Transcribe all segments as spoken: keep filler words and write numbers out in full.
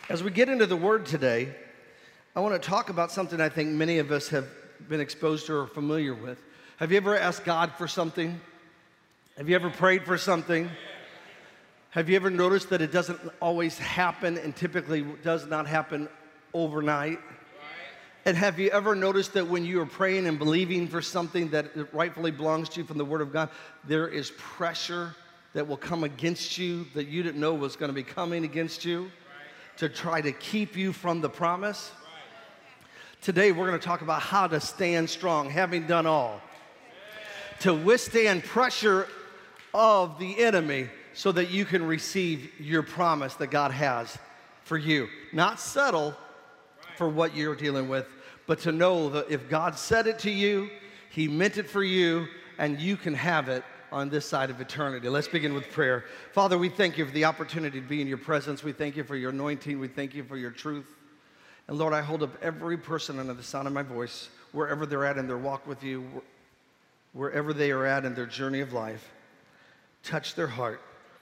As we get into the Word today, I want to talk about something I think many of us have been exposed to or familiar with. Have you ever asked God for something? Have you ever prayed for something? Have you ever noticed that it doesn't always happen and typically does not happen overnight? And have you ever noticed that when you are praying and believing for something that rightfully belongs to you from the Word of God, there is pressure that will come against you that you didn't know was going to be coming against you to try to keep you from the promise? Today we're going to talk about how to stand strong, having done all, to withstand pressure of the enemy so that you can receive your promise that God has for you. Not settle for what you're dealing with, but to know that if God said it to you, He meant it for you, and you can have it on this side of eternity. Let's begin with prayer. Father, we thank you for the opportunity to be in your presence. We thank you for your anointing. We thank you for your truth. And Lord, I hold up every person under the sound of my voice, wherever they're at in their walk with you, wherever they are at in their journey of life. Touch their heart.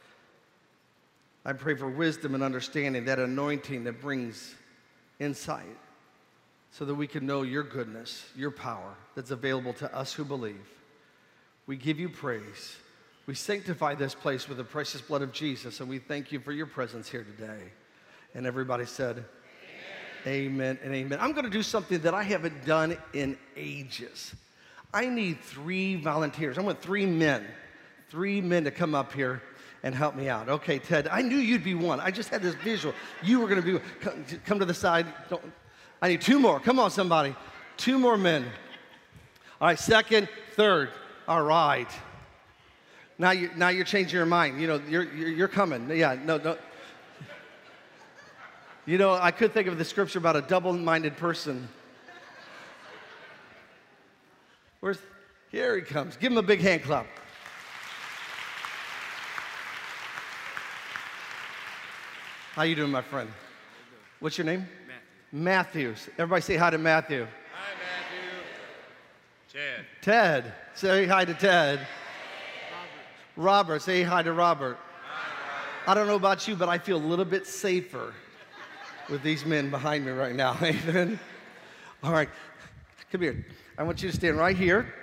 I pray for wisdom and understanding, that anointing that brings insight, so that we can know your goodness, your power that's available to us who believe. We give you praise. We sanctify this place with the precious blood of Jesus, and we thank you for your presence here today. And everybody said, amen, amen and amen. I'm going to do something that I haven't done in ages. I need three volunteers. I want three men, three men to come up here and help me out. Okay, Ted, I knew you'd be one. I just had this visual. You were going to be, come, come to the side. Don't, I need two more. Come on, somebody. Two more men. All right, second, third. All right. Now, you, now you're changing your mind. You know, you're, you're, you're coming. Yeah, no, no. You know, I could think of the scripture about a double-minded person. Where's, here he comes. Give him a big hand clap. How you doing, my friend? What's your name? Matthew. Matthews. Everybody say hi to Matthew. Hi, Matthew. Ted. Ted. Say hi to Ted. Robert. Robert. Say hi to Robert. Hi, Robert. I don't know about you, but I feel a little bit safer with these men behind me right now. Amen. All right. Come here. I want you to stand right here.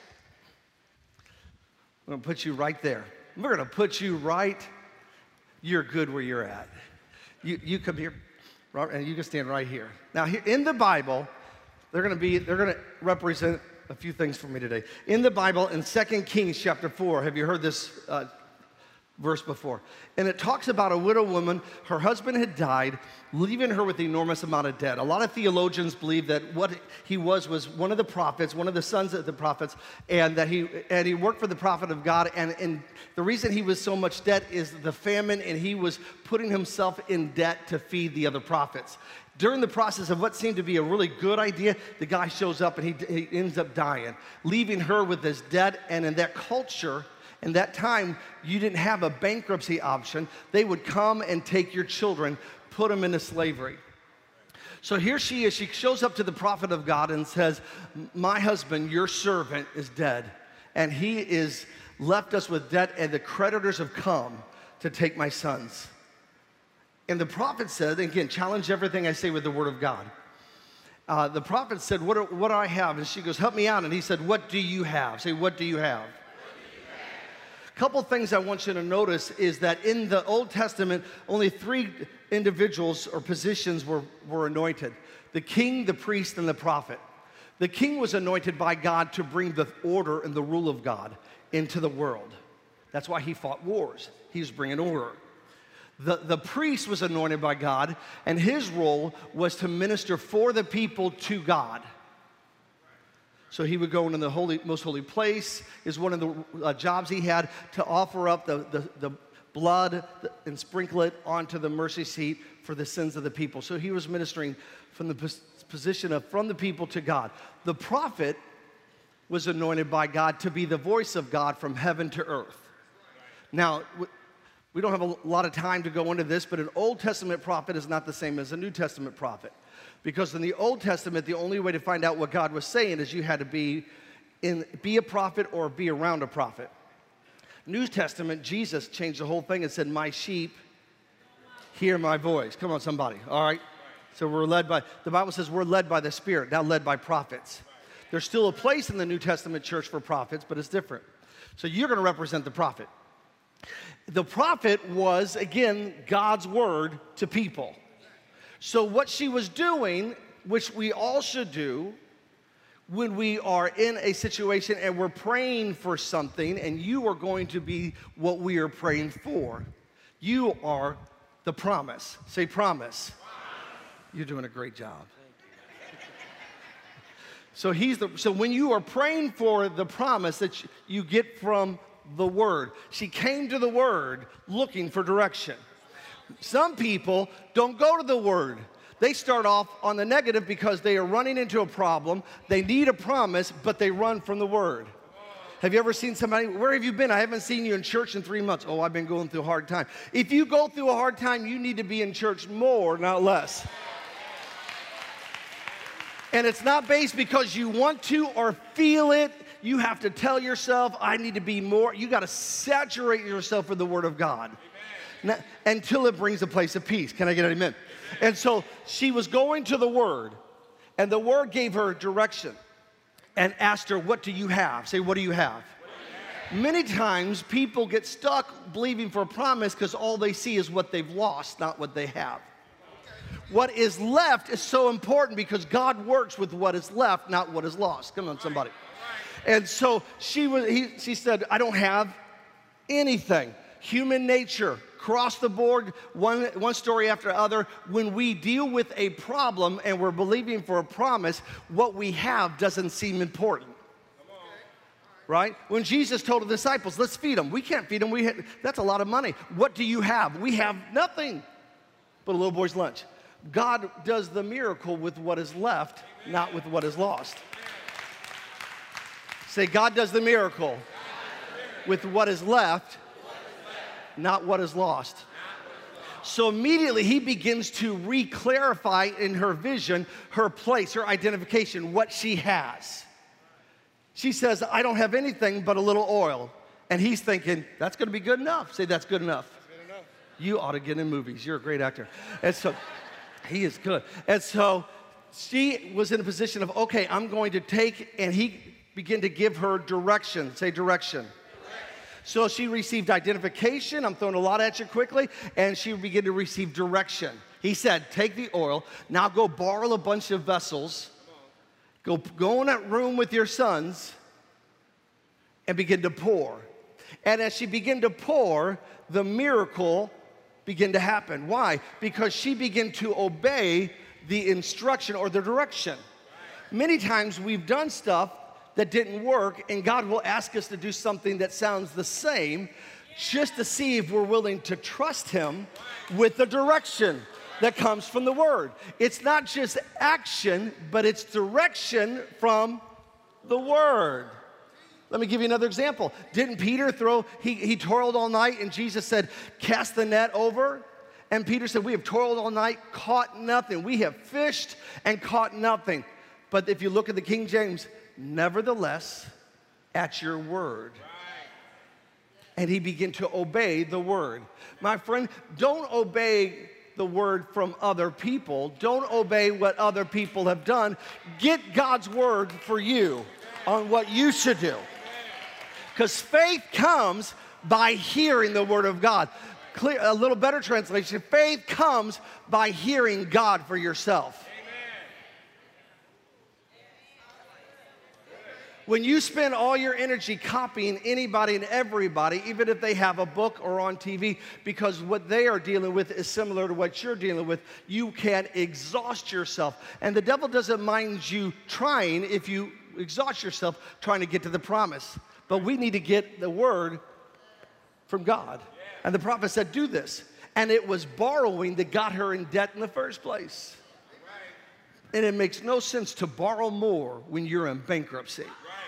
I'm going to put you right there. We're going to put you right. You're good where you're at. You, you come here, Robert, and you can stand right here. Now, here, in the Bible, they're going to be, they're going to represent a few things for me today. In the Bible, in Second Kings chapter four, have you heard this uh, verse before? And it talks about a widow woman. Her husband had died, leaving her with an enormous amount of debt. A lot of theologians believe that what he was was one of the prophets, one of the sons of the prophets, and that he and he worked for the prophet of God. And, and the reason he was so much debt is the famine, and he was putting himself in debt to feed the other prophets. During the process of what seemed to be a really good idea, the guy shows up and he, he ends up dying, leaving her with this debt. And in that culture, in that time, you didn't have a bankruptcy option. They would come and take your children, put them into slavery. So here she is. She shows up to the prophet of God and says, my husband, your servant, is dead, and he is left us with debt, and the creditors have come to take my sons. And the prophet said, again, challenge everything I say with the word of God. Uh, the prophet said, what do, what do I have? And she goes, help me out. And he said, what do you have? Say, what do you have? A couple things I want you to notice is that in the Old Testament, only three individuals or positions were, were anointed: the king, the priest, and the prophet. The king was anointed by God to bring the order and the rule of God into the world. That's why he fought wars. He was bringing order. The, the priest was anointed by God, and his role was to minister for the people to God. So he would go into the holy, most holy place, is one of the uh, jobs he had, to offer up the, the, the blood and sprinkle it onto the mercy seat for the sins of the people. So he was ministering from the pos position of from the people to God. The prophet was anointed by God to be the voice of God from heaven to earth. Now, we don't have a lot of time to go into this, but an Old Testament prophet is not the same as a New Testament prophet. Because in the Old Testament, the only way to find out what God was saying is you had to be, in, be a prophet or be around a prophet. New Testament, Jesus changed the whole thing and said, my sheep hear my voice. Come on, somebody. All right? So we're led by, the Bible says we're led by the Spirit, not led by prophets. There's still a place in the New Testament church for prophets, but it's different. So you're going to represent the prophet. The prophet was, again, God's word to people. So what she was doing, which we all should do, when we are in a situation and we're praying for something, and you are going to be what we are praying for. You are the promise. Say promise. You're doing a great job. So he's the, so when you are praying for the promise that you get from the Word, she came to the Word looking for direction. Some people don't go to the Word. They start off on the negative because they are running into a problem. They need a promise, but they run from the Word. Have you ever seen somebody, where have you been? I haven't seen you in church in three months. Oh, I've been going through a hard time. If you go through a hard time, you need to be in church more, not less. And it's not based because you want to or feel it. You have to tell yourself, I need to be more. You got to saturate yourself with the Word of God. Now, until it brings a place of peace. Can I get an amen? And so she was going to the Word, and the Word gave her direction and asked her, what do you have? Say, what do you have? Many times people get stuck believing for a promise because all they see is what they've lost, not what they have. What is left is so important because God works with what is left, not what is lost. Come on, somebody. And so she was. He, she said, I don't have anything. Human nature, across the board, one, one story after other. When we deal with a problem and we're believing for a promise, what we have doesn't seem important. Right? When Jesus told the disciples, let's feed them. We can't feed them. We ha- that's a lot of money. What do you have? We have nothing but a little boy's lunch. God does the miracle with what is left, not with what is lost. Say, God does the miracle with what is left, not what is lost. So immediately he begins to re-clarify in her vision, her place, her identification, what she has. She says, I don't have anything but a little oil. And he's thinking, that's going to be good enough. Say, that's good enough. That's good enough. You ought to get in movies. You're a great actor. And so he is good. And so she was in a position of, okay, I'm going to take, and he began to give her direction. Say direction. So she received identification. I'm throwing a lot at you quickly. And she began to receive direction. He said, take the oil. Now go borrow a bunch of vessels. Go, go in that room with your sons and begin to pour. And as she began to pour, the miracle began to happen. Why? Because she began to obey the instruction or the direction. Many times we've done stuff that didn't work, and God will ask us to do something that sounds the same just to see if we're willing to trust Him with the direction that comes from the Word. It's not just action, but it's direction from the Word. Let me give you another example. Didn't Peter throw, he, he toiled all night, and Jesus said, cast the net over? And Peter said, we have toiled all night, caught nothing. We have fished and caught nothing. But if you look at the King James, nevertheless, at your word. And he began to obey the word. My friend, don't obey the word from other people. Don't obey what other people have done. Get God's word for you on what you should do. Because faith comes by hearing the word of God. Clear, a little better translation, faith comes by hearing God for yourself. When you spend all your energy copying anybody and everybody, even if they have a book or on T V, because what they are dealing with is similar to what you're dealing with, you can exhaust yourself. And the devil doesn't mind you trying if you exhaust yourself trying to get to the promise. But we need to get the word from God. And the prophet said, do this. And it was borrowing that got her in debt in the first place. And it makes no sense to borrow more when you're in bankruptcy.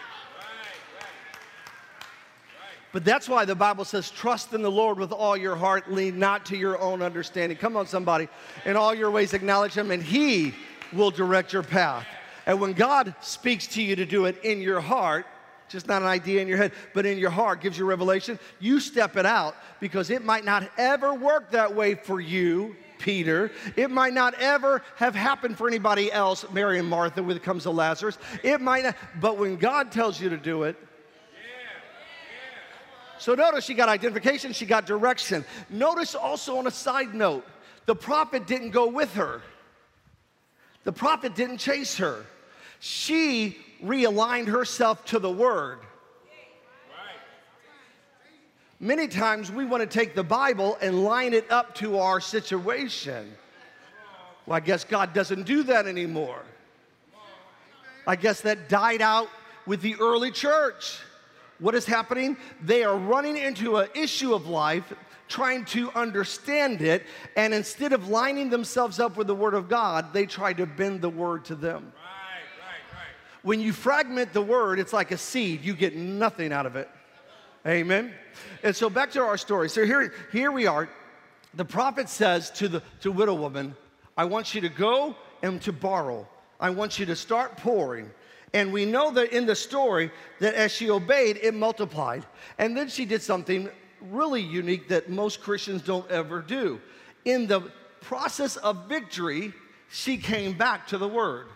But that's why the Bible says, trust in the Lord with all your heart, lean not to your own understanding. Come on, somebody. In all your ways, acknowledge Him, and He will direct your path. And when God speaks to you to do it in your heart, just not an idea in your head, but in your heart, gives you revelation, you step it out, because it might not ever work that way for you, Peter. It might not ever have happened for anybody else, Mary and Martha, when it comes to Lazarus. It might not, but when God tells you to do it. So notice she got identification, she got direction. Notice also on a side note, the prophet didn't go with her. The prophet didn't chase her. She realigned herself to the word. Many times we want to take the Bible and line it up to our situation. Well, I guess God doesn't do that anymore. I guess that died out with the early church. What is happening? They are running into an issue of life, trying to understand it, and instead of lining themselves up with the Word of God, they try to bend the Word to them. Right, right, right. When you fragment the Word, it's like a seed. You get nothing out of it. Amen? And so back to our story. So here, here we are. The prophet says to the to widow woman, I want you to go and to borrow. I want you to start pouring. And we know that in the story that as she obeyed, it multiplied. And then she did something really unique that most Christians don't ever do. In the process of victory, she came back to the word.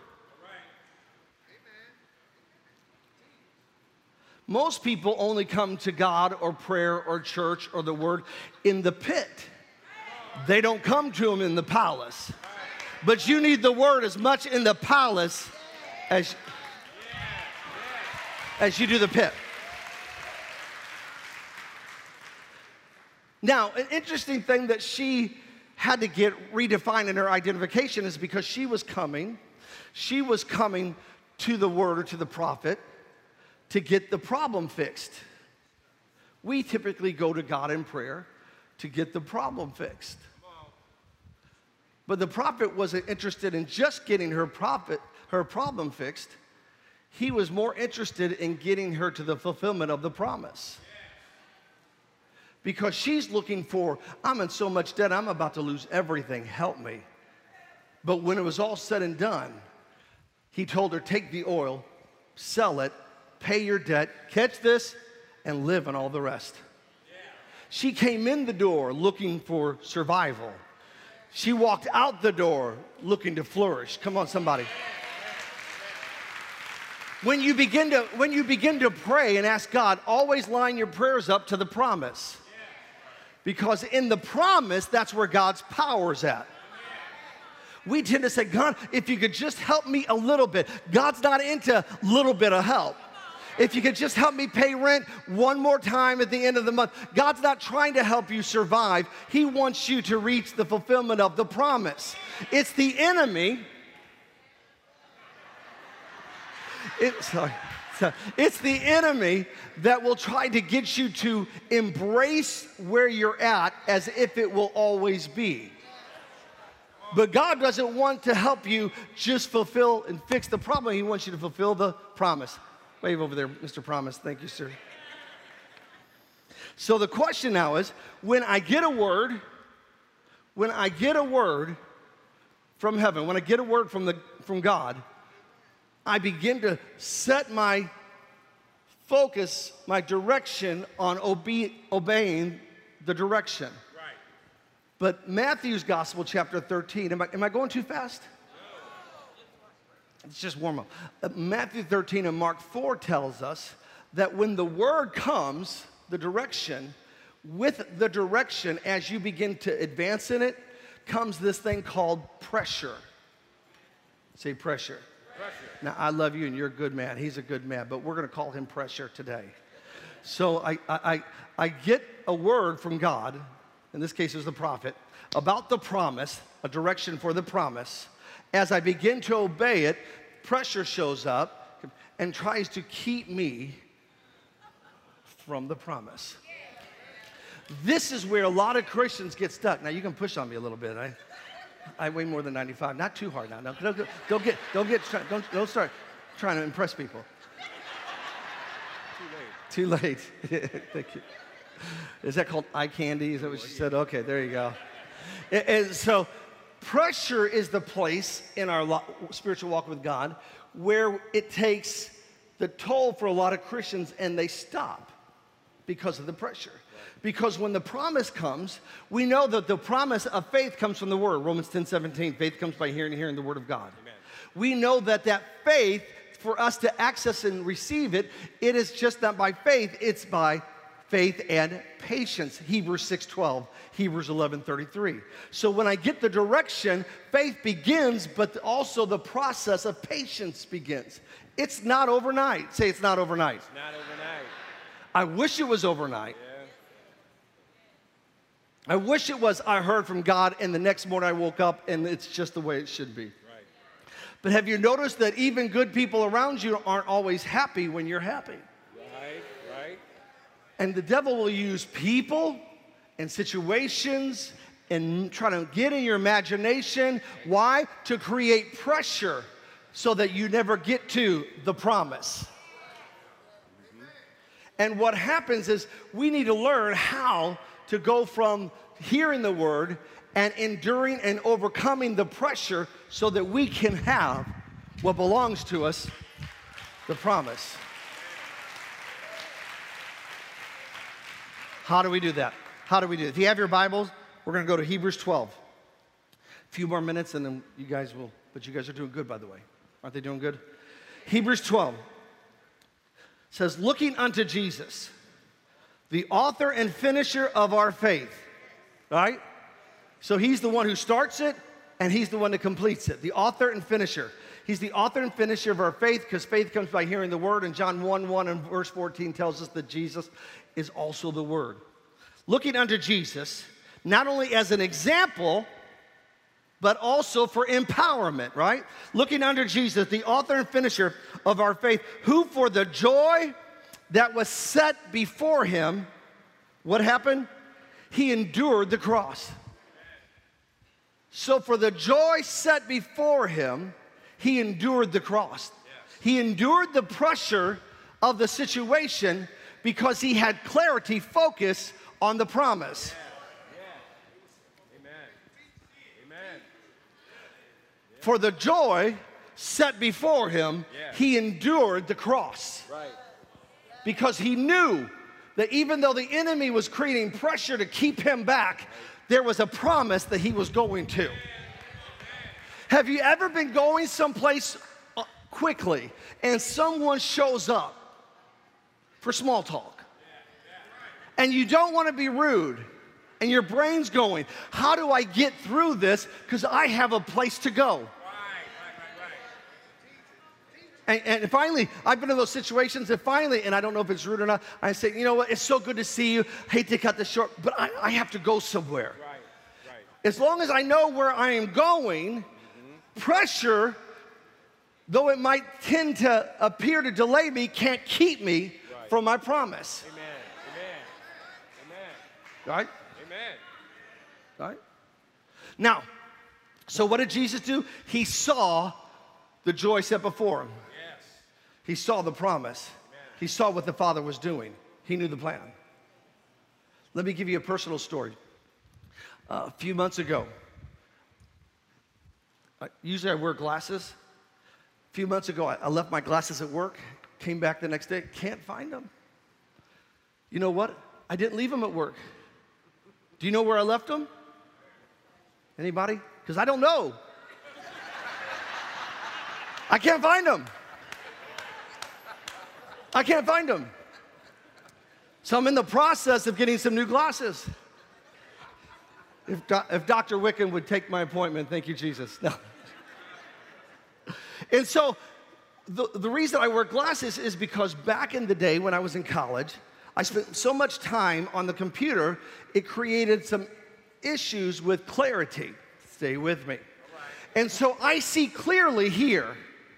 Most people only come to God or prayer or church or the word in the pit. They don't come to him in the palace. But you need the word as much in the palace as, as you do the pit. Now, an interesting thing that she had to get redefined in her identification is because she was coming, she was coming to the word or to the prophet to get the problem fixed. We typically go to God in prayer to get the problem fixed. But the prophet wasn't interested in just getting her prophet, her problem fixed. He was more interested in getting her to the fulfillment of the promise. Because she's looking for, I'm in so much debt, I'm about to lose everything, help me. But when it was all said and done, he told her, take the oil, sell it, pay your debt, catch this, and live on all the rest. She came in the door looking for survival. She walked out the door looking to flourish. Come on, somebody. When you begin to, when you begin to pray and ask God, always line your prayers up to the promise. Because in the promise, that's where God's power's at. We tend to say, God, if you could just help me a little bit. God's not into little bit of help. If you could just help me pay rent one more time at the end of the month. God's not trying to help you survive. He wants you to reach the fulfillment of the promise. It's the enemy. It, sorry. It's the enemy that will try to get you to embrace where you're at as if it will always be. But God doesn't want to help you just fulfill and fix the problem. He wants you to fulfill the promise. Wave over there, Mister Promise. Thank you, sir. So the question now is, when I get a word, when I get a word from heaven, when I get a word from, the, from God, I begin to set my focus, my direction on obe- obeying the direction. Right. But Matthew's Gospel, chapter thirteen, am I, am I going too fast? It's just warm up. Uh, Matthew thirteen and Mark four tells us that when the word comes, the direction, with the direction, as you begin to advance in it, comes this thing called pressure. Say pressure. Pressure. Now, I love you and you're a good man. He's a good man, but we're going to call him pressure today. So I, I, I get a word from God, in this case it was the prophet, about the promise, a direction for the promise. As I begin to obey it, pressure shows up and tries to keep me from the promise. This is where a lot of Christians get stuck. Now, you can push on me a little bit. I, I weigh more than ninety-five. Not too hard now. No, don't, don't get, don't get, don't, don't start trying to impress people. Too late. Too late. Thank you. Is that called eye candy? Is that what you said? Okay, there you go. And, and so, pressure is the place in our lo- spiritual walk with God where it takes the toll for a lot of Christians and they stop because of the pressure. Because when the promise comes, we know that the promise of faith comes from the Word. Romans ten seventeen, faith comes by hearing and hearing the Word of God. Amen. We know that that faith, for us to access and receive it, it is just not by faith, it's by faith and patience. Hebrews six twelve, Hebrews eleven thirty-three. So when I get the direction, faith begins, but also the process of patience begins. It's not overnight. Say it's not overnight. It's not overnight. I wish it was overnight. Yeah. I wish it was I heard from God and the next morning I woke up and it's just the way it should be. Right. But have you noticed that even good people around you aren't always happy when you're happy? Right, right. And the devil will use people and situations and try to get in your imagination. Why? To create pressure so that you never get to the promise. Mm-hmm. And what happens is we need to learn how to go from hearing the word and enduring and overcoming the pressure so that we can have what belongs to us, the promise. How do we do that? How do we do it? If you have your Bibles, we're going to go to Hebrews twelve. A few more minutes and then you guys will, but you guys are doing good, by the way. Aren't they doing good? Hebrews twelve says, looking unto Jesus, the author and finisher of our faith, right? So he's the one who starts it, and he's the one that completes it, the author and finisher. He's the author and finisher of our faith, because faith comes by hearing the word, and John one one and verse fourteen tells us that Jesus is also the word. Looking unto Jesus, not only as an example, but also for empowerment, right? Looking unto Jesus, the author and finisher of our faith, who for the joy that was set before him, what happened? He endured the cross. So for the joy set before him, he endured the cross. He endured the pressure of the situation because he had clarity, focus on the promise. Amen. Amen. For the joy set before him, Yeah. he endured the cross. Right. Because he knew that even though the enemy was creating pressure to keep him back, there was a promise that he was going to. Have you ever been going someplace quickly and someone shows up for small talk? And you don't want to be rude, and your brain's going, how do I get through this? Because I have a place to go. And, and finally, I've been in those situations, and finally, and I don't know if it's rude or not, I say, you know what, it's so good to see you. Hate to cut this short, but I, I have to go somewhere. Right, right. As long as I know where I am going, mm-hmm. pressure, though it might tend to appear to delay me, can't keep me right. from my promise. Amen. Amen. Right? Amen. Right? Now, so what did Jesus do? He saw the joy set before him. Yes. He saw the promise. Amen. He saw what the Father was doing. He knew the plan. Let me give you a personal story. Uh, a few months ago, uh, usually I wear glasses. A few months ago, I, I left my glasses at work, came back the next day, can't find them. You know what? I didn't leave them at work. Do you know where I left them? Anybody? Because I don't know. I can't find them. I can't find them. So I'm in the process of getting some new glasses. If, Do- if Doctor Wickham would take my appointment, thank you, Jesus. No. And so the, the reason I wear glasses is because back in the day when I was in college, I spent so much time on the computer, it created some issues with clarity. Stay with me. And so I see clearly here.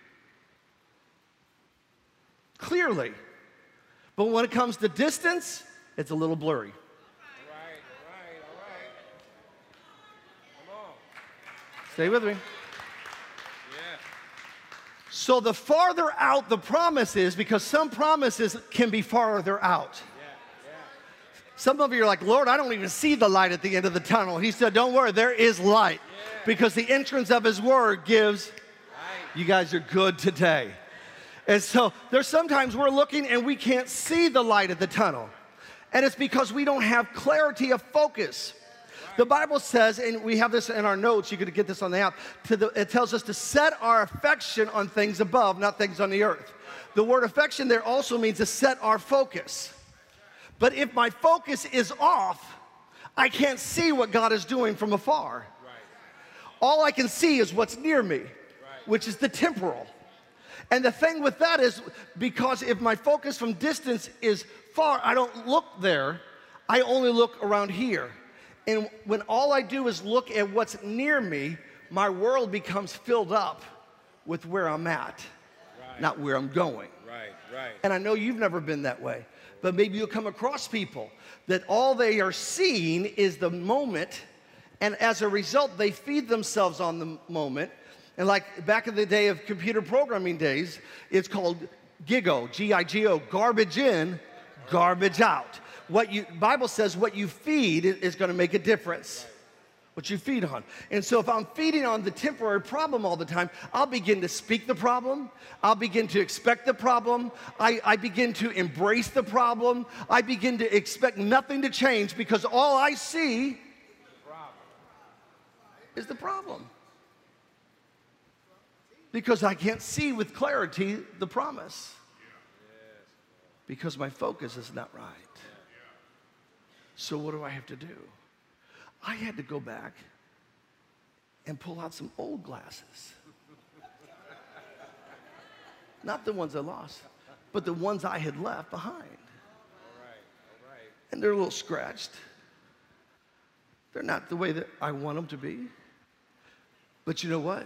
Clearly. But when it comes to distance, it's a little blurry. All right, all right, all right. Come on. Stay with me. Yeah. So the farther out the promise is, because some promises can be farther out. Yeah, yeah. Some of you are like, Lord, I don't even see the light at the end of the tunnel. He said, don't worry, there is light. Yeah. Because the entrance of his word gives, Right. you guys are good today. And so there's sometimes we're looking and we can't see the light at the tunnel. And it's because we don't have clarity of focus. The Bible says, and we have this in our notes, you could get this on the app, to the, it tells us to set our affection on things above, not things on the earth. The word affection there also means to set our focus. But if my focus is off, I can't see what God is doing from afar. All I can see is what's near me, which is the temporal. And the thing with that is, because if my focus from distance is far, I don't look there, I only look around here. And when all I do is look at what's near me, my world becomes filled up with where I'm at, right. Not where I'm going. Right, right. And I know you've never been that way, but maybe you'll come across people that all they are seeing is the moment, and as a result, they feed themselves on the moment. And like back in the day of computer programming days, it's called GIGO, G I G O, garbage in, garbage out. What you, Bible says what you feed is going to make a difference. What you feed on. And so if I'm feeding on the temporary problem all the time, I'll begin to speak the problem. I'll begin to expect the problem. I, I begin to embrace the problem. I begin to expect nothing to change because all I see is the problem. Because I can't see with clarity the promise. Because my focus is not right. So what do I have to do? I had to go back and pull out some old glasses. Not the ones I lost, but the ones I had left behind. All right, all right. And they're a little scratched. They're not the way that I want them to be. But you know what?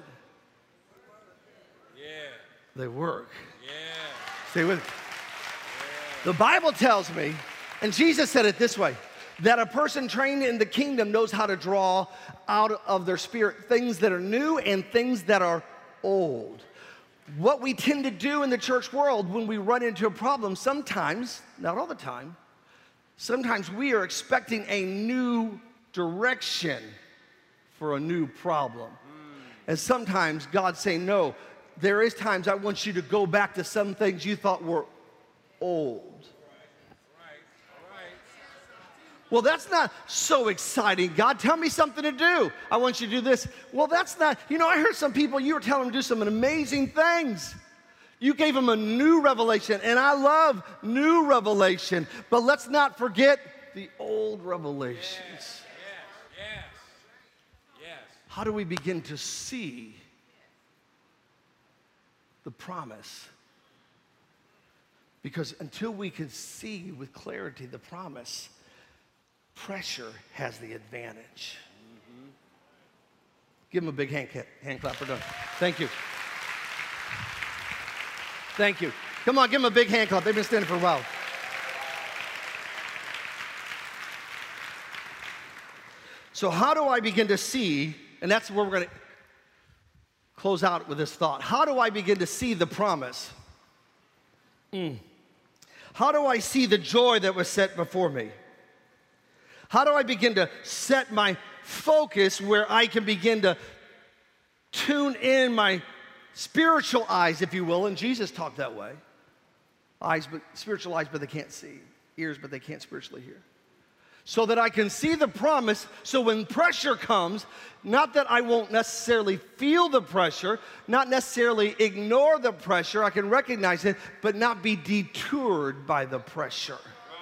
Yeah. They work. Yeah. Stay with me. Yeah. The Bible tells me, and Jesus said it this way, that a person trained in the kingdom knows how to draw out of their spirit things that are new and things that are old. What we tend to do in the church world when we run into a problem, sometimes, not all the time, sometimes we are expecting a new direction for a new problem. Mm. And sometimes God's saying, no, there is times I want you to go back to some things you thought were old. Well, that's not so exciting. God, tell me something to do. I want you to do this. Well, that's not, you know, I heard some people, you were telling them to do some amazing things. You gave them a new revelation, and I love new revelation, but let's not forget the old revelations. Yes, yes, yes. How do we begin to see the promise? Because until we can see with clarity the promise, pressure has the advantage. Mm-hmm. Give them a big hand, hand clap. We're done. Thank you. Thank you. Come on, give them a big hand clap. They've been standing for a while. So how do I begin to see, and that's where we're going to close out with this thought. How do I begin to see the promise? Mm. How do I see the joy that was set before me? How do I begin to set my focus where I can begin to tune in my spiritual eyes, if you will, and Jesus talked that way. Eyes, but spiritual eyes, but they can't see. Ears, but they can't spiritually hear. So that I can see the promise, so when pressure comes, not that I won't necessarily feel the pressure, not necessarily ignore the pressure, I can recognize it, but not be detoured by the pressure.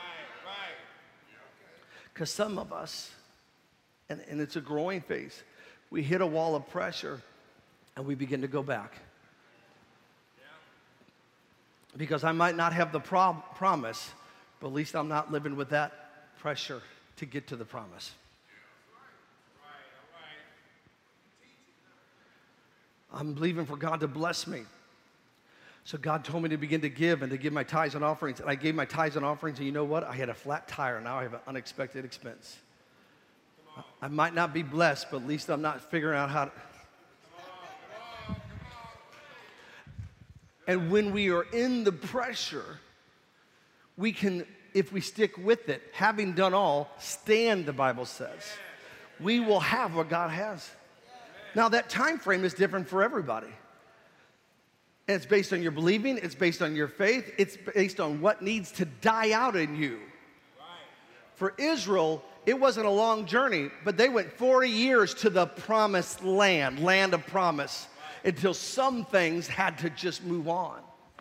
Because some of us, and, and it's a growing phase, we hit a wall of pressure and we begin to go back. Yeah. Because I might not have the pro- promise, but at least I'm not living with that pressure to get to the promise. I'm believing for God to bless me. So God told me to begin to give and to give my tithes and offerings. And I gave my tithes and offerings, and you know what? I had a flat tire. Now I have an unexpected expense. I might not be blessed, but at least I'm not figuring out how to. And when we are in the pressure, we can, if we stick with it, having done all, stand, the Bible says. We will have what God has. Now that time frame is different for everybody. And it's based on your believing, it's based on your faith, it's based on what needs to die out in you. Right. for Israel, it wasn't a long journey, but they went forty years to the promised land, land of promise, until some things had to just move on.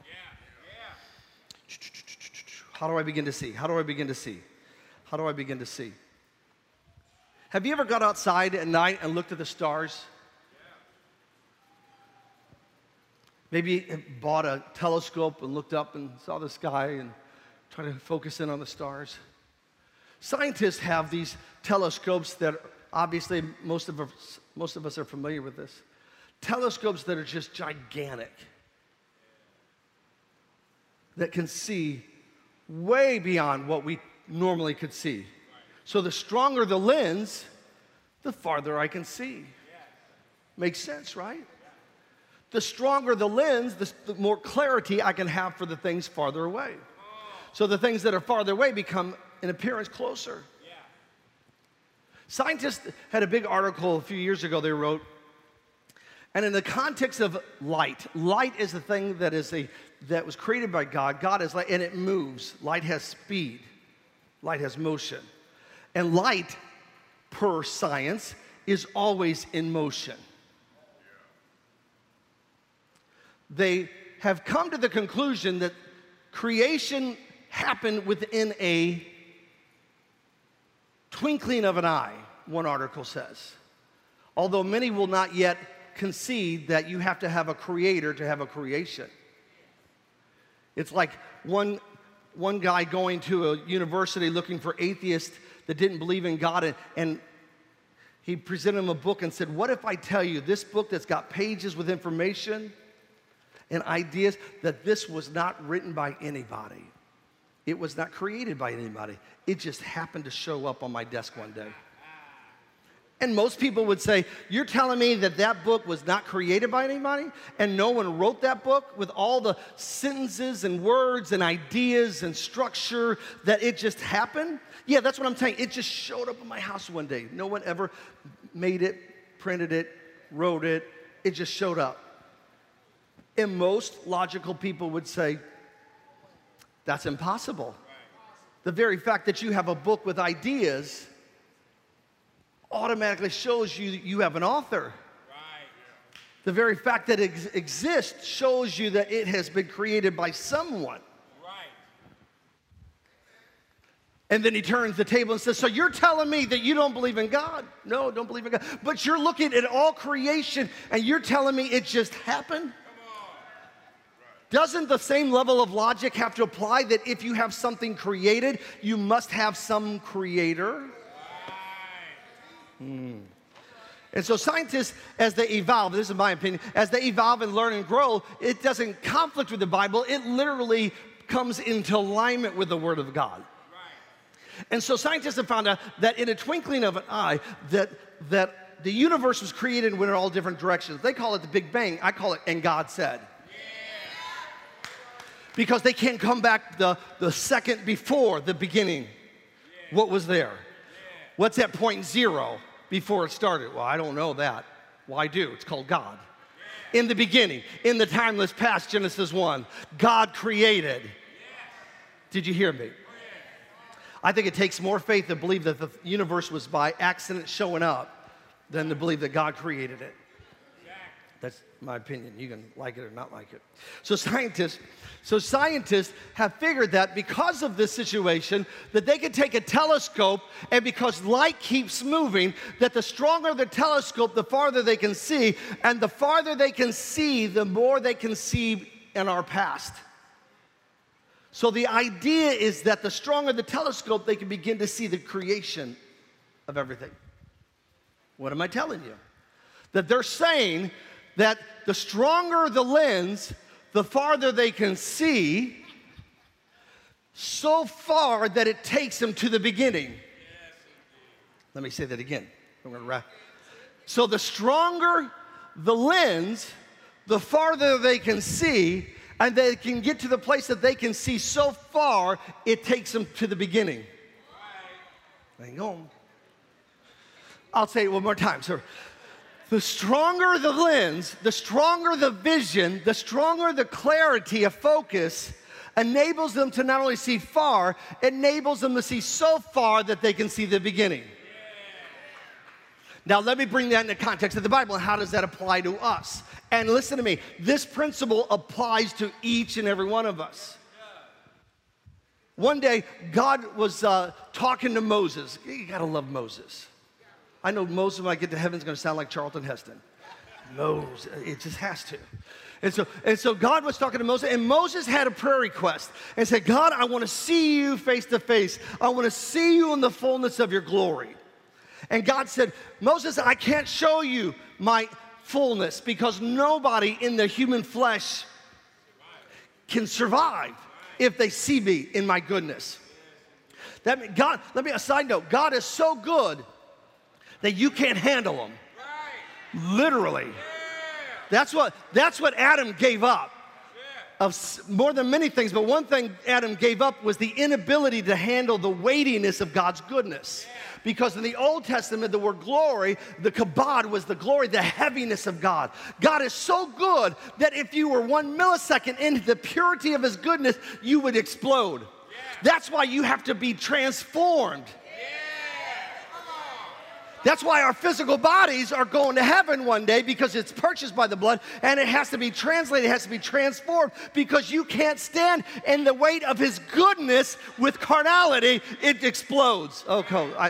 How do I begin to see? How do I begin to see? How do I begin to see? Have you ever got outside at night and looked at the stars? Maybe you bought a telescope and looked up and saw the sky and tried to focus in on the stars. Scientists have these telescopes that obviously most of us, most of us are familiar with this. Telescopes that are just gigantic, that can see way beyond what we normally could see. So the stronger the lens, the farther I can see. Makes sense, right? The stronger the lens, the, the more clarity I can have for the things farther away. So the things that are farther away become, in appearance, closer. Scientists had a big article a few years ago they wrote, and in the context of light, light is the thing that is a that was created by God. God is light, and it moves. Light has speed. Light has motion. And light, per science, is always in motion. They have come to the conclusion that creation happened within a twinkling of an eye, one article says. Although many will not yet concede that you have to have a creator to have a creation. It's like one, one guy going to a university looking for atheists that didn't believe in God, and, and he presented him a book and said, what if I tell you this book that's got pages with information and ideas, that this was not written by anybody. It was not created by anybody. It just happened to show up on my desk one day. And most people would say, you're telling me that that book was not created by anybody and no one wrote that book with all the sentences and words and ideas and structure, that it just happened? Yeah, that's what I'm saying. It just showed up in my house one day. No one ever made it, printed it, wrote it. It just showed up. And most logical people would say, that's impossible. The very fact that you have a book with ideas automatically shows you that you have an author. Right. The very fact that it ex exists shows you that it has been created by someone. Right. And then he turns the table and says, so you're telling me that you don't believe in God? No, don't believe in God. But you're looking at all creation and you're telling me it just happened? Doesn't the same level of logic have to apply that if you have something created, you must have some creator? Hmm. And so scientists, as they evolve, this is my opinion, as they evolve and learn and grow, it doesn't conflict with the Bible. It literally comes into alignment with the Word of God. Right. And so scientists have found out that in a twinkling of an eye, that, that the universe was created and went in all different directions. They call it the Big Bang. I call it, and God said. Yeah. Because they can't come back the, the second before the beginning. Yeah. What was there? Yeah. What's at point zero? Before it started? Well, I don't know that. Well, I do. It's called God. Yeah. In the beginning, in the timeless past, Genesis one, God created. Yes. Did you hear me? Oh, yeah. I think it takes more faith to believe that the universe was by accident showing up than to believe that God created it. That's my opinion. You can like it or not like it. So scientists, so scientists have figured that because of this situation, that they can take a telescope, and because light keeps moving, that the stronger the telescope, the farther they can see, and the farther they can see, the more they can see in our past. So the idea is that the stronger the telescope, they can begin to see the creation of everything. What am I telling you? That they're saying that the stronger the lens, the farther they can see, so far that it takes them to the beginning. Yes, let me say that again. I'm gonna wrap. So the stronger the lens, the farther they can see, and they can get to the place that they can see so far, it takes them to the beginning. Right. Hang on. I'll say it one more time, sir. The stronger the lens, the stronger the vision, the stronger the clarity of focus, enables them to not only see far, it enables them to see so far that they can see the beginning. Now, let me bring that into context of the Bible, and how does that apply to us? And listen to me, this principle applies to each and every one of us. One day, God was uh, talking to Moses. You gotta love Moses. I know Moses, when I get to heaven, is gonna sound like Charlton Heston. Moses, it just has to. And so, and so God was talking to Moses, and Moses had a prayer request and said, God, I wanna see you face to face. I wanna see you in the fullness of your glory. And God said, Moses, I can't show you my fullness because nobody in the human flesh can survive if they see me in my goodness. That means God, let me, a side note, God is so good that you can't handle him. Literally. That's what, that's what Adam gave up. Of more than many things, but one thing Adam gave up was the inability to handle the weightiness of God's goodness. Because in the Old Testament, the word glory, the kabod was the glory, the heaviness of God. God is so good that if you were one millisecond into the purity of his goodness, you would explode. Yeah. That's why you have to be transformed. That's why our physical bodies are going to heaven one day, because it's purchased by the blood, and it has to be translated, it has to be transformed, because you can't stand in the weight of his goodness with carnality. It explodes. Okay. I,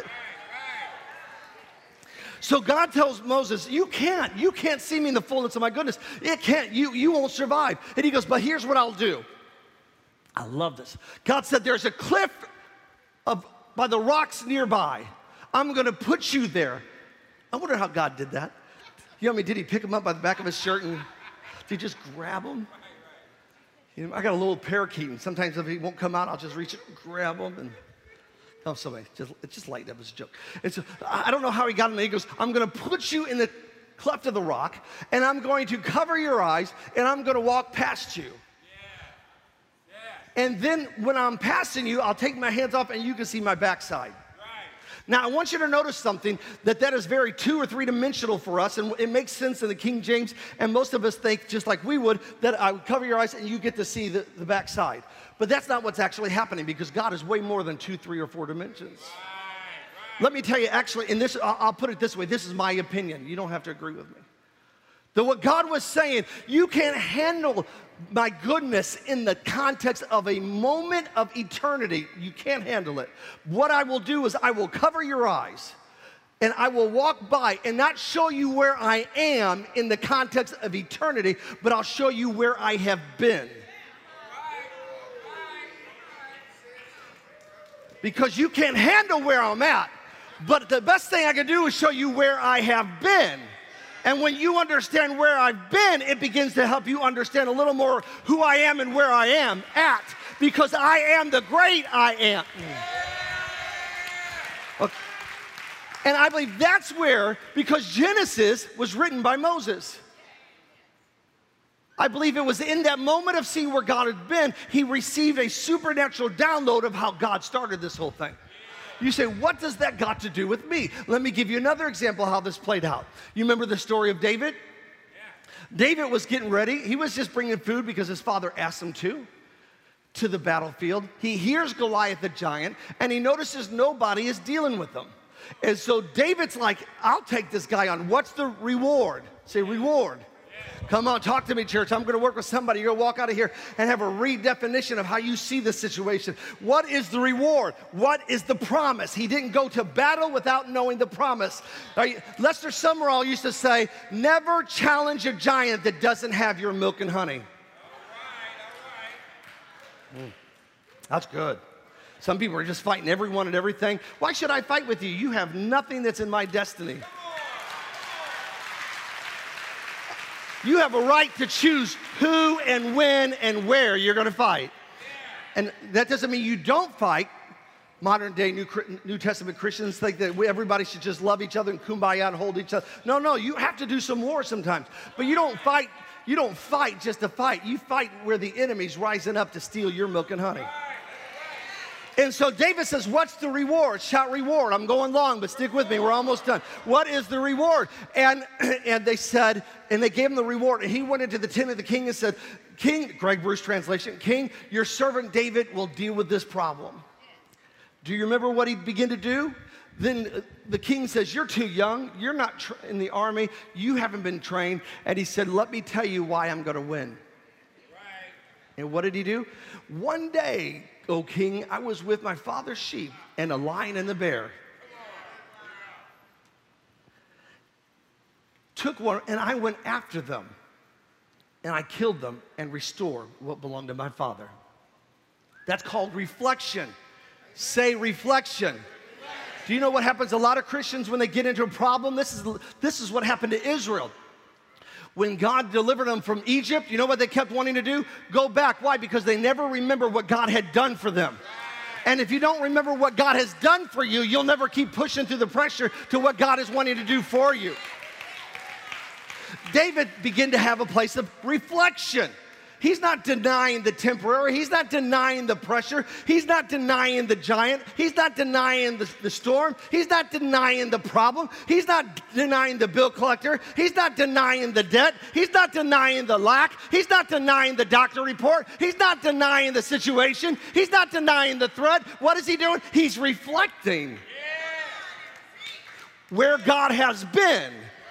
so God tells Moses, you can't, you can't see me in the fullness of my goodness. It can't, you, you won't survive. And he goes, but here's what I'll do. I love this. God said, there's a cliff of, by the rocks nearby. I'm gonna put you there. I wonder how God did that. You know what I mean? Did he pick him up by the back of his shirt and did he just grab him? You know, I got a little parakeet, and sometimes if he won't come out, I'll just reach it and grab him. And oh, somebody, just, it just lightened up as a joke. And so I don't know how he got him. He goes, I'm gonna put you in the cleft of the rock, and I'm going to cover your eyes, and I'm gonna walk past you. Yeah. Yeah. And then when I'm passing you, I'll take my hands off, and you can see my backside. Now, I want you to notice something, that that is very two or three dimensional for us, and it makes sense in the King James, and most of us think, just like we would, that I would cover your eyes and you get to see the, the backside. But that's not what's actually happening, because God is way more than two, three, or four dimensions. Right, right. Let me tell you, actually, in this, I'll, I'll put it this way, this is my opinion. You don't have to agree with me. That what God was saying, you can't handle my goodness in the context of a moment of eternity. You can't handle it. What I will do is I will cover your eyes, and I will walk by and not show you where I am in the context of eternity, but I'll show you where I have been. Because you can't handle where I'm at, but the best thing I can do is show you where I have been. And when you understand where I've been, it begins to help you understand a little more who I am and where I am at, because I am the great I am. Okay. And I believe that's where, because Genesis was written by Moses. I believe it was in that moment of seeing where God had been, he received a supernatural download of how God started this whole thing. You say, what does that got to do with me? Let me give you another example of how this played out. You remember the story of David? Yeah. David was getting ready. He was just bringing food because his father asked him to, to the battlefield. He hears Goliath the giant, and he notices nobody is dealing with him. And so David's like, I'll take this guy on. What's the reward? Say, reward. Come on, talk to me, church. I'm going to work with somebody. You're going to walk out of here and have a redefinition of how you see this situation. What is the reward? What is the promise? He didn't go to battle without knowing the promise. Right? Lester Summerall used to say, never challenge a giant that doesn't have your milk and honey. All right, all right. Mm, that's good. Some people are just fighting everyone and everything. Why should I fight with you? You have nothing that's in my destiny. You have a right to choose who and when and where you're going to fight. And that doesn't mean you don't fight. Modern day New, New Testament Christians think that we, everybody should just love each other and kumbaya and hold each other. No, no, you have to do some war sometimes. But you don't fight, you don't fight just to fight. You fight where the enemy's rising up to steal your milk and honey. And so David says, what's the reward? Shout reward. I'm going long, but stick with me. We're almost done. What is the reward? And, and they said, and they gave him the reward. And he went into the tent of the king and said, King, Greg Bruce translation, King, your servant David will deal with this problem. Do you remember what he began to do? Then the king says, you're too young. You're not tra- in the army. You haven't been trained. And he said, let me tell you why I'm going to win. Right. And what did he do? One day, O king, I was with my father's sheep and a lion and the bear took one, and I went after them. And I killed them and restored what belonged to my father. That's called reflection. Say reflection. Do you know what happens? A lot of Christians, when they get into a problem, this is, this is what happened to Israel. When God delivered them from Egypt, you know what they kept wanting to do? Go back. Why? Because they never remember what God had done for them. And if you don't remember what God has done for you, you'll never keep pushing through the pressure to what God is wanting to do for you. David began to have a place of reflection. He's not denying the temporary. He's not denying the pressure. He's not denying the giant. He's not denying the, the storm. He's not denying the problem. He's not denying the bill collector. He's not denying the debt. He's not denying the lack. He's not denying the doctor report. He's not denying the situation. He's not denying the threat. What is he doing? He's reflecting where God has been.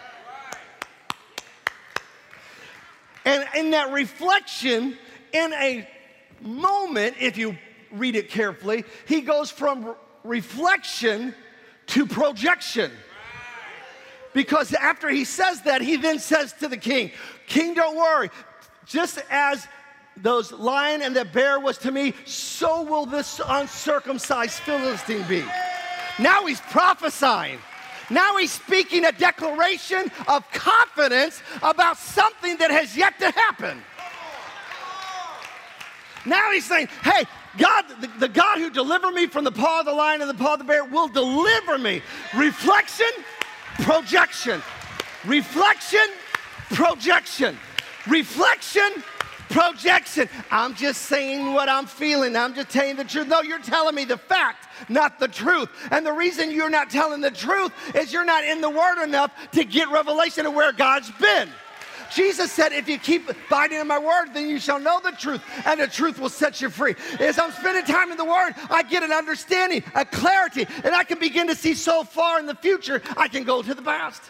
And in that reflection, in a moment, if you read it carefully, he goes from re- reflection to projection. Because after he says that, he then says to the king, King, don't worry. Just as those lion and the bear was to me, so will this uncircumcised Philistine be. Now he's prophesying. Now he's speaking a declaration of confidence about something that has yet to happen. Now he's saying, hey, God, the, the God who delivered me from the paw of the lion and the paw of the bear will deliver me. Reflection, projection. Reflection, projection. Reflection, projection. I'm just saying what I'm feeling. I'm just telling the truth. No, you're telling me the fact, not the truth. And the reason you're not telling the truth is you're not in the Word enough to get revelation of where God's been. Jesus said, if you keep abiding in my Word, then you shall know the truth, and the truth will set you free. As I'm spending time in the Word, I get an understanding, a clarity, and I can begin to see so far in the future, I can go to the past.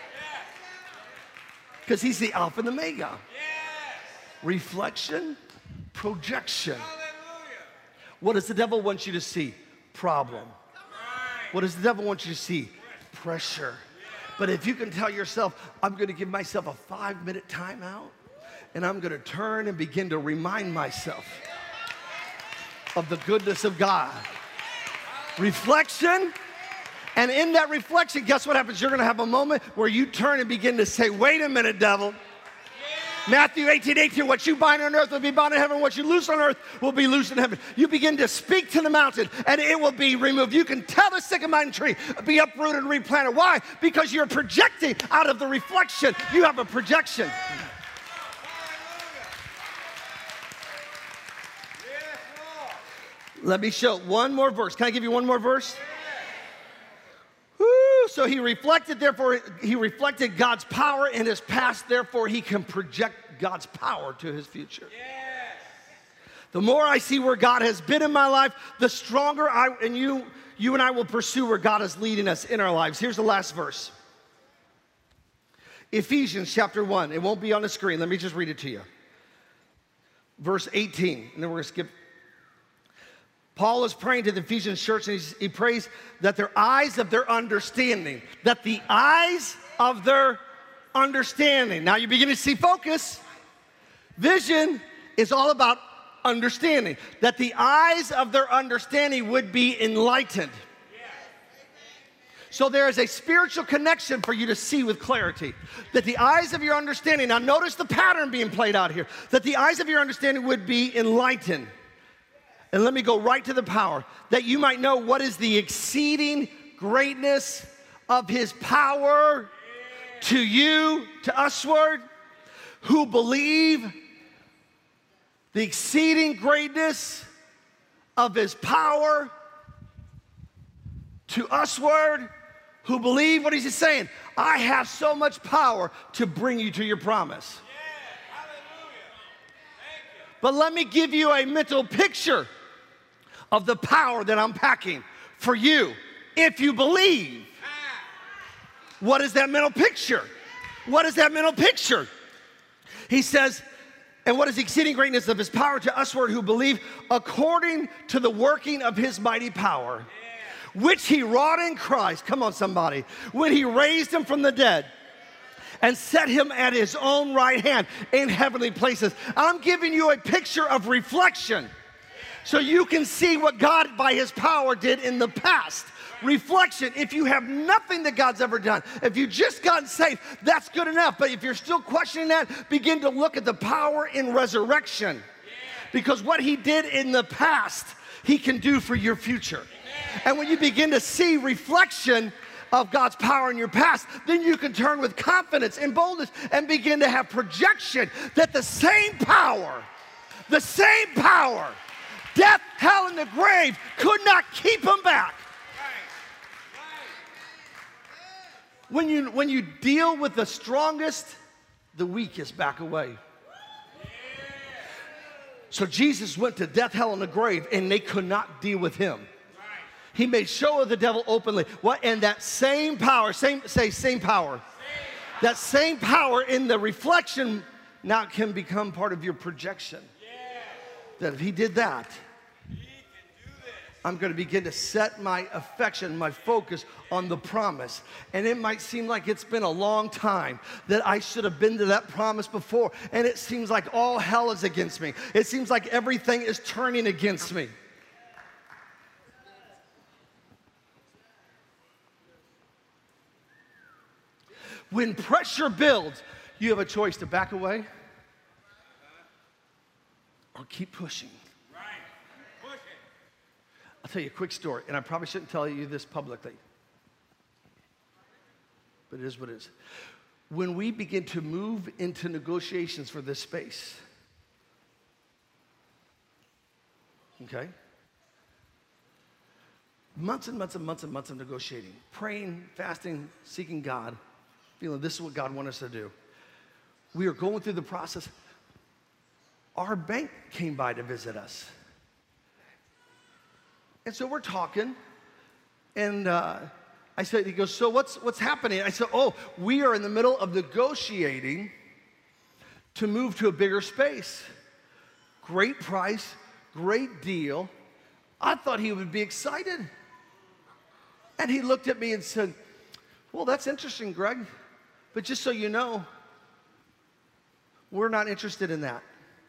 Because he's the Alpha and the Omega. Reflection, projection. What does the devil want you to see? Problem. What does the devil want you to see? Pressure. But if you can tell yourself, I'm going to give myself a five-minute timeout, and I'm going to turn and begin to remind myself of the goodness of God. Reflection, and in that reflection, guess what happens? You're going to have a moment where you turn and begin to say, wait a minute, devil. Matthew eighteen, eighteen, what you bind on earth will be bound in heaven. What you loose on earth will be loosed in heaven. You begin to speak to the mountain, and it will be removed. You can tell the sycamore tree, be uprooted and replanted. Why? Because you're projecting out of the reflection. You have a projection. Let me show one more verse. Can I give you one more verse? Woo! So he reflected, therefore, he reflected God's power in his past, therefore he can project God's power to his future. Yes. The more I see where God has been in my life, the stronger I and you, you and I will pursue where God is leading us in our lives. Here's the last verse. Ephesians chapter one. It won't be on the screen. Let me just read it to you. Verse eighteen, and then we're going to skip. Paul is praying to the Ephesian church, and he prays that their eyes of their understanding, that the eyes of their understanding. Now you begin to see focus. Vision is all about understanding. That the eyes of their understanding would be enlightened. So there is a spiritual connection for you to see with clarity. That the eyes of your understanding, now notice the pattern being played out here. That the eyes of your understanding would be enlightened. And let me go right to the power, that you might know what is the exceeding greatness of his power to you, to usward, who believe, the exceeding greatness of his power to usward who believe. What is he saying? I have so much power to bring you to your promise. Yeah. Hallelujah. Thank you. But let me give you a mental picture of the power that I'm packing for you if you believe. What is that mental picture? What is that mental picture? He says, and what is the exceeding greatness of his power to usward who believe, according to the working of his mighty power, which he wrought in Christ, come on somebody, when he raised him from the dead and set him at his own right hand in heavenly places. I'm giving you a picture of reflection so you can see what God by his power did in the past. Reflection. If you have nothing that God's ever done, if you just gotten saved, that's good enough. But if you're still questioning that, begin to look at the power in resurrection. Because what he did in the past, he can do for your future. And when you begin to see reflection of God's power in your past, then you can turn with confidence and boldness and begin to have projection that the same power, the same power, death, hell, and the grave could not keep him back. When you, when you deal with the strongest, the weakest back away. So Jesus went to death, hell, and the grave, and they could not deal with him. He made show of the devil openly. What? And that same power, same, say same power. That same power in the reflection now can become part of your projection. That if he did that, I'm going to begin to set my affection, my focus on the promise. And it might seem like it's been a long time that I should have been to that promise before. And it seems like all hell is against me. It seems like everything is turning against me. When pressure builds, you have a choice to back away or keep pushing. I'll tell you a quick story, and I probably shouldn't tell you this publicly, but it is what it is. When we begin to move into negotiations for this space, okay? Months and months and months and months of negotiating, praying, fasting, seeking God, feeling this is what God wants us to do. We are going through the process. Our bank came by to visit us. And so we're talking, and uh, I said, he goes, so what's, what's happening? I said, oh, we are in the middle of negotiating to move to a bigger space. Great price, great deal. I thought he would be excited. And he looked at me and said, well, that's interesting, Greg, but just so you know, we're not interested in that.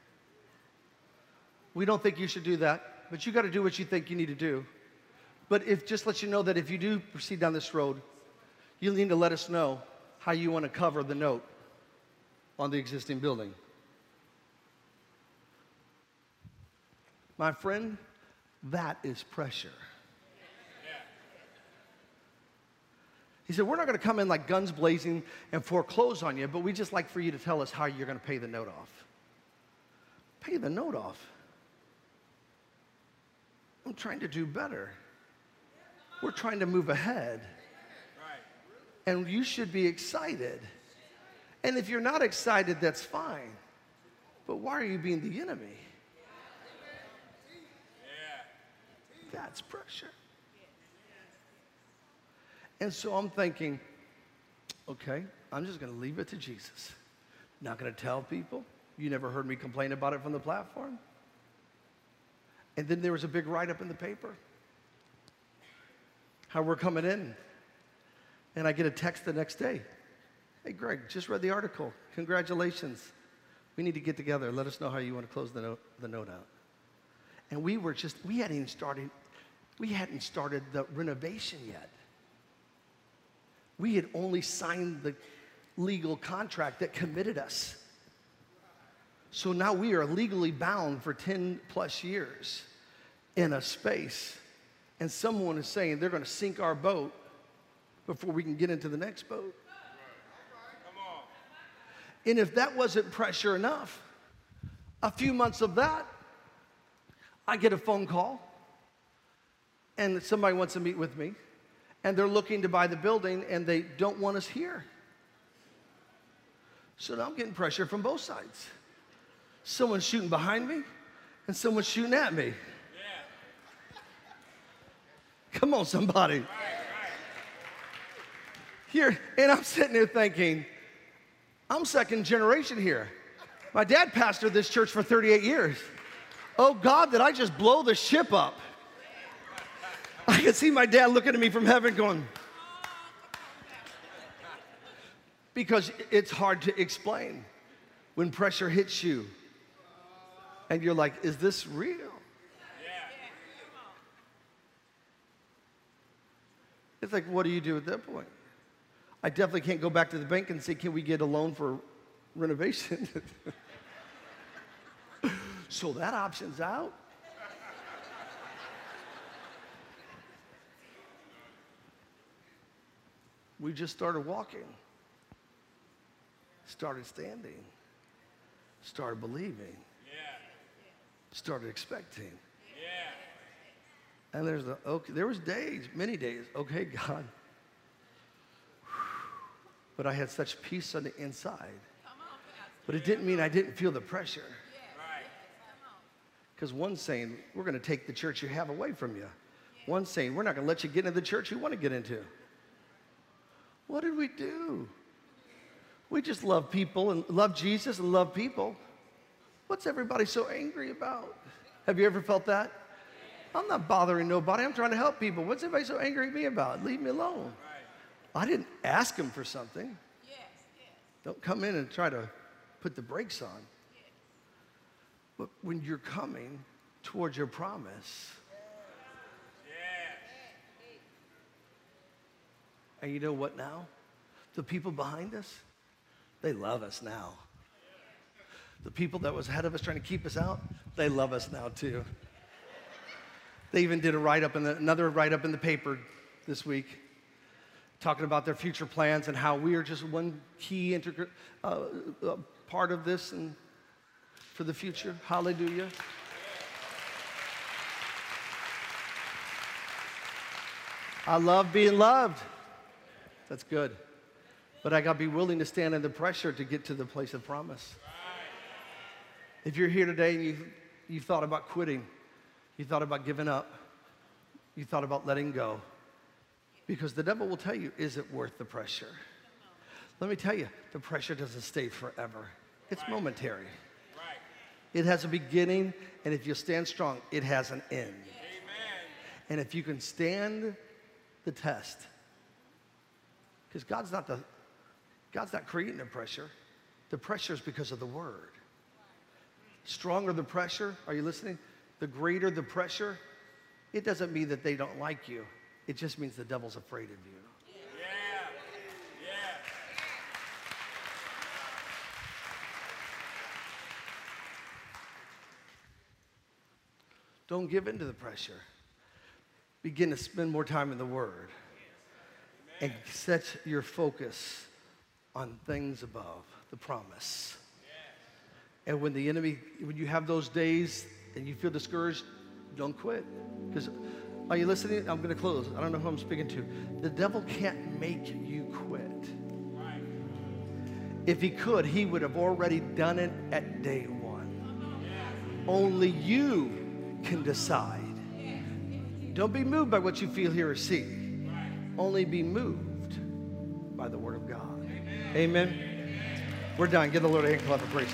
We don't think you should do that. But you got to do what you think you need to do. But if just let you know that if you do proceed down this road, you'll need to let us know how you want to cover the note on the existing building. My friend, that is pressure. He said, we're not going to come in like guns blazing and foreclose on you, but we just like for you to tell us how you're going to pay the note off. Pay the note off. I'm trying to do better. We're trying to move ahead. And you should be excited. And if you're not excited, that's fine. But why are you being the enemy? That's pressure. And so I'm thinking, okay, I'm just going to leave it to Jesus. Not going to tell people. You never heard me complain about it from the platform. And then there was a big write-up in the paper. How we're coming in. And I get a text the next day. Hey, Greg, just read the article. Congratulations. We need to get together. Let us know how you want to close the note, the note out. And we were just, we hadn't even started, we hadn't started the renovation yet. We had only signed the legal contract that committed us. So now we are legally bound for ten plus years in a space. And someone is saying they're going to sink our boat before we can get into the next boat. Come on. And if that wasn't pressure enough, a few months of that, I get a phone call and somebody wants to meet with me, and they're looking to buy the building, and they don't want us here. So now I'm getting pressure from both sides. Someone's shooting behind me, and someone's shooting at me. Yeah. Come on, somebody. Right, right. Here, and I'm sitting there thinking, I'm second generation here. My dad pastored this church for thirty-eight years. Oh, God, did I just blow the ship up? I could see my dad looking at me from heaven going, because it's hard to explain when pressure hits you. And you're like, is this real? Yeah. It's like, what do you do at that point? I definitely can't go back to the bank and say, can we get a loan for renovation? So that option's out. We just started walking, started standing, started believing, yeah. started expecting. Yeah. And there's the, okay, there was days, many days, okay, God. But I had such peace on the inside. But it didn't mean I didn't feel the pressure. Because one's saying, we're going to take the church you have away from you. One's saying, we're not going to let you get into the church you want to get into. What did we do? We just love people and love Jesus and love people. What's everybody so angry about? Have you ever felt that? I'm not bothering nobody. I'm trying to help people. What's everybody so angry at me about? Leave me alone. I didn't ask them for something. Don't come in and try to put the brakes on. But when you're coming towards your promise, and you know what now? The people behind us, they love us now. The people that was ahead of us trying to keep us out, they love us now too. They even did a write-up in the, another write-up in the paper this week, talking about their future plans and how we are just one key integral uh, uh, part of this and for the future. Hallelujah. I love being loved. That's good. But I got to be willing to stand under pressure to get to the place of promise. If you're here today and you you thought about quitting, you thought about giving up, you thought about letting go, because the devil will tell you, is it worth the pressure? Let me tell you, the pressure doesn't stay forever. It's right. momentary. Right. It has a beginning, and if you stand strong, it has an end. Amen. And if you can stand the test, because God's not the, God's not creating the pressure. The pressure is because of the word. Stronger the pressure, are you listening? The greater the pressure, it doesn't mean that they don't like you. It just means the devil's afraid of you. Yeah. Yeah. Don't give in to the pressure. Begin to spend more time in the word. And set your focus on things above, the promise. And when the enemy, when you have those days and you feel discouraged, don't quit. Because, are you listening? I'm going to close. I don't know who I'm speaking to. The devil can't make you quit. Right. If he could, he would have already done it at day one. Yeah. Only you can decide. Don't be moved by what you feel, hear, or see. Right. Only be moved by the word of God. Amen. Amen. Amen. We're done. Give the Lord a hand clap of praise.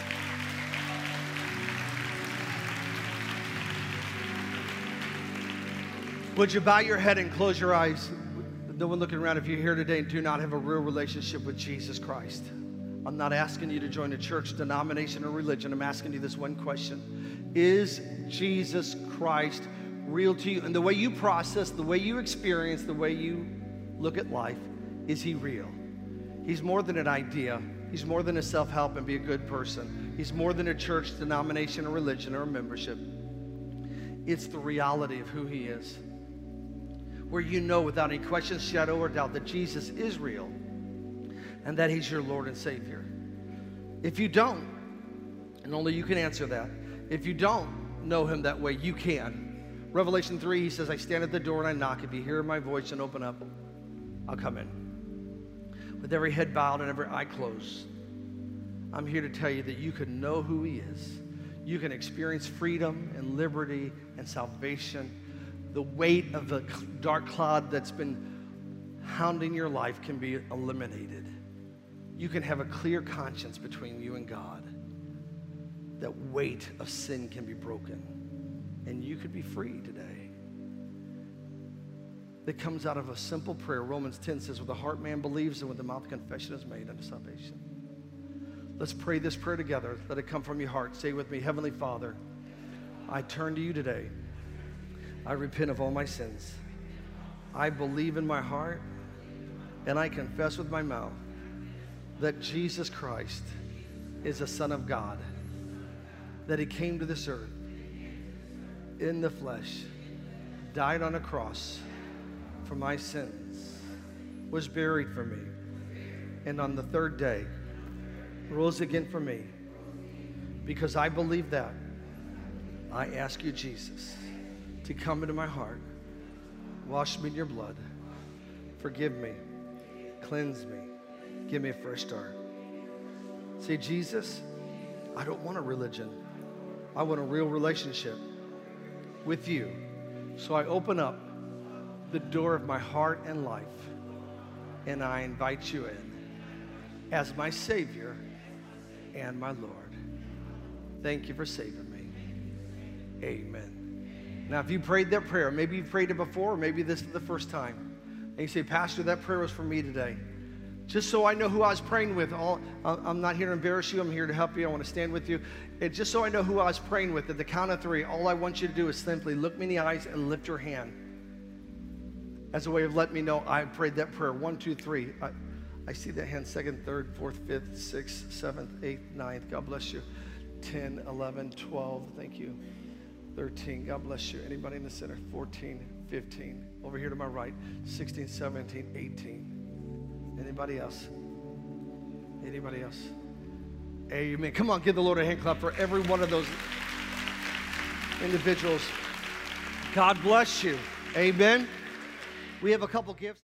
Would you bow your head and close your eyes? No one looking around. If you're here today and do not have a real relationship with Jesus Christ, I'm not asking you to join a church, denomination, or religion. I'm asking you this one question. Is Jesus Christ real to you? And the way you process, the way you experience, the way you look at life, is he real? He's more than an idea. He's more than a self-help and be a good person. He's more than a church, denomination, or religion, or a membership. It's the reality of who he is, where you know without any question, shadow, or doubt that Jesus is real and that he's your Lord and Savior. If you don't, and only you can answer that, if you don't know him that way, you can. Revelation three, he says, I stand at the door and I knock. If you hear my voice and open up, I'll come in. With every head bowed and every eye closed, I'm here to tell you that you can know who he is. You can experience freedom and liberty and salvation. The weight of the dark cloud that's been hounding your life can be eliminated. You can have a clear conscience between you and God. That weight of sin can be broken. And you could be free today. That comes out of a simple prayer. Romans ten says, with the heart man believes and with the mouth confession is made unto salvation. Let's pray this prayer together. Let it come from your heart. Say with me, Heavenly Father, I turn to you today. I repent of all my sins. I believe in my heart and I confess with my mouth that Jesus Christ is the Son of God, that he came to this earth in the flesh, died on a cross for my sins, was buried for me, and on the third day rose again for me. Because I believe that, I ask you, Jesus, to come into my heart, wash me in your blood, forgive me, cleanse me, give me a fresh start. Say, Jesus, I don't want a religion. I want a real relationship with you. So I open up the door of my heart and life, and I invite you in as my Savior and my Lord. Thank you for saving me. Amen. Now, if you prayed that prayer, maybe you've prayed it before, or maybe this is the first time, and you say, Pastor, that prayer was for me today. Just so I know who I was praying with. All, I'm not here to embarrass you. I'm here to help you. I want to stand with you. And just so I know who I was praying with, at the count of three, all I want you to do is simply look me in the eyes and lift your hand as a way of letting me know I prayed that prayer. One, two, three. I, I see that hand. Second, third, fourth, fifth, sixth, seventh, eighth, ninth. God bless you. ten, eleven, twelve. Thank you. thirteen. God bless you. Anybody in the center? fourteen, fifteen. Over here to my right. sixteen, seventeen, eighteen. Anybody else? Anybody else? Amen. Come on, give the Lord a hand clap for every one of those individuals. God bless you. Amen. We have a couple gifts.